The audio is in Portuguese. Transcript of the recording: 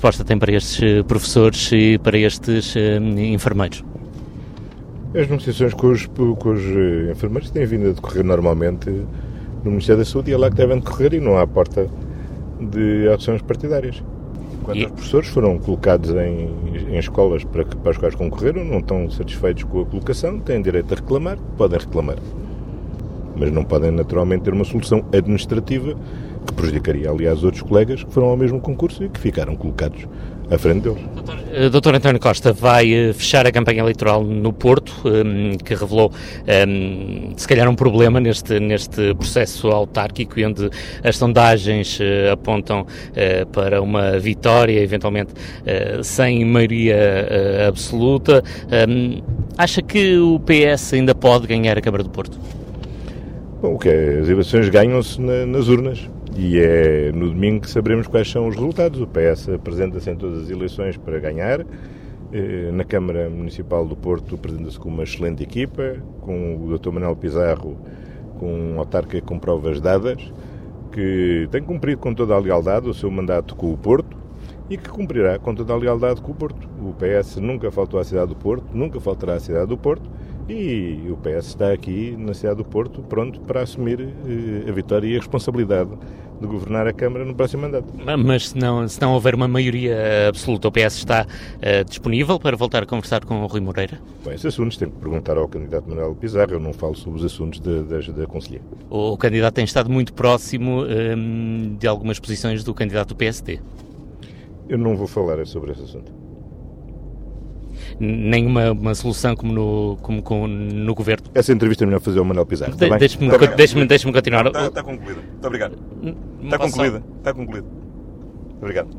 resposta tem para estes professores e para estes enfermeiros? As negociações com os enfermeiros têm vindo a decorrer normalmente no Ministério da Saúde e é lá que devem decorrer e não há porta de ações partidárias. Quanto aos professores, foram colocados em escolas para as quais concorreram, não estão satisfeitos com a colocação, têm direito a reclamar, podem reclamar. Mas não podem naturalmente ter uma solução administrativa que prejudicaria, aliás, outros colegas que foram ao mesmo concurso e que ficaram colocados à frente deles. Dr. António Costa vai fechar a campanha eleitoral no Porto, que revelou se calhar um problema neste processo autárquico e onde as sondagens apontam para uma vitória, eventualmente sem maioria absoluta. Acha que o PS ainda pode ganhar a Câmara do Porto? Bom, as eleições ganham-se nas urnas e é no domingo que saberemos quais são os resultados. O PS apresenta-se em todas as eleições para ganhar. Na Câmara Municipal do Porto apresenta-se com uma excelente equipa, com o Dr. Manuel Pizarro, com um autarca com provas dadas, que tem cumprido com toda a lealdade o seu mandato com o Porto e que cumprirá com toda a lealdade com o Porto. O PS nunca faltou à cidade do Porto, nunca faltará à cidade do Porto e o PS está aqui na cidade do Porto pronto para assumir a vitória e a responsabilidade de governar a Câmara no próximo mandato. Mas se não houver uma maioria absoluta, o PS está disponível para voltar a conversar com o Rui Moreira? Bom, esses assuntos tem que perguntar ao candidato Manuel Pizarro, eu não falo sobre os assuntos da Conselhia. O candidato tem estado muito próximo de algumas posições do candidato do PSD. Eu não vou falar sobre esse assunto. Nenhuma solução como no Governo? Essa entrevista é melhor fazer ao Manuel Pizarro. Deixe-me continuar. Está concluída. Muito obrigado. Está concluído. Obrigado.